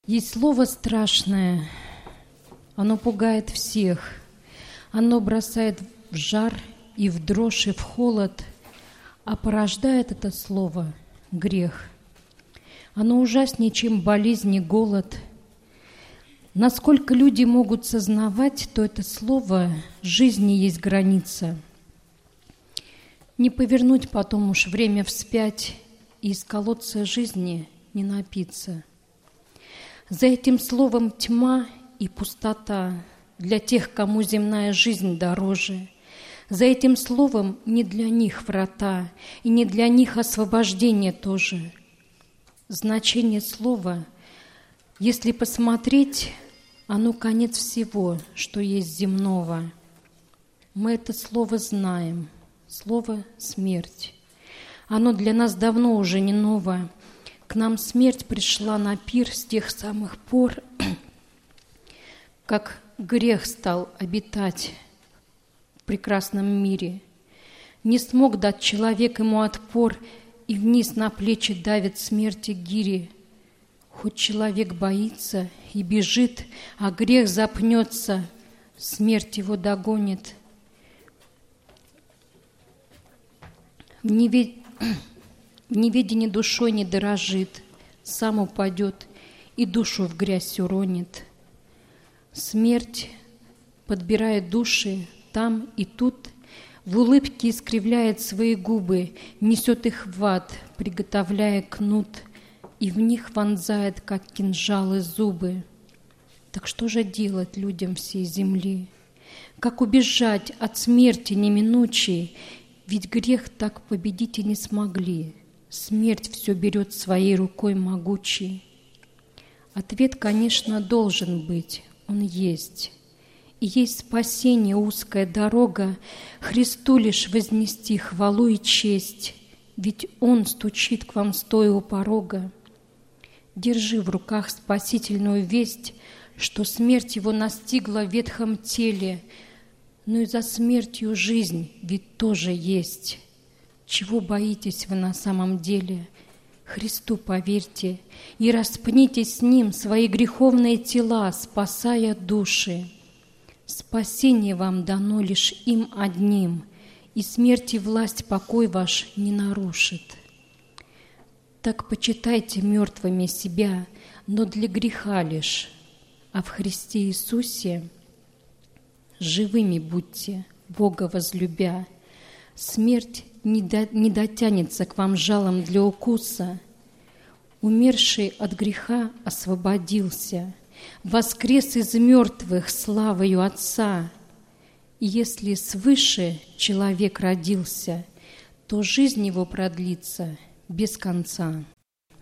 Есть слово страшное, оно пугает всех, оно бросает в жар и в дрожь, и в холод, а порождает это слово грех. Оно ужаснее, чем болезнь и голод. Насколько люди могут сознавать, то это слово жизни есть граница. Не повернуть потом уж время вспять и из колодца жизни не напиться. За этим словом тьма и пустота для тех, кому земная жизнь дороже. За этим словом не для них врата, и не для них освобождение тоже. Значение слова, если посмотреть, оно конец всего, что есть земного. Мы это слово знаем, слово «смерть». Оно для нас давно уже не ново. К нам смерть пришла на пир с тех самых пор, как грех стал обитать в прекрасном мире. Не смог дать человек ему отпор, и вниз на плечи давит смерти гири. Хоть человек боится и бежит, а грех запнется, смерть его догонит. В неведении душой не дорожит, сам упадет и душу в грязь уронит. Смерть подбирает души там и тут, в улыбке искривляет свои губы, несет их в ад, приготовляя кнут, и в них вонзает, как кинжалы, зубы. Так что же делать людям всей земли? Как убежать от смерти неминучей? Ведь грех так победить и не смогли. Смерть все берет своей рукой могучей. Ответ, конечно, должен быть, он есть. И есть спасение, узкая дорога, Христу лишь вознести хвалу и честь, ведь Он стучит к вам, стоя у порога. Держи в руках спасительную весть, что смерть Его настигла в ветхом теле, но и за смертью жизнь ведь тоже есть. Чего боитесь вы на самом деле? Христу поверьте и распните с Ним свои греховные тела, спасая души. Спасение вам дано лишь им одним, и смерти власть покой ваш не нарушит. Так почитайте мертвыми себя, но для греха лишь, а в Христе Иисусе живыми будьте, Бога возлюбя. Смерть не дотянется к вам жалом для укуса. Умерший от греха освободился, воскрес из мертвых славою Отца. И если свыше человек родился, то жизнь его продлится без конца.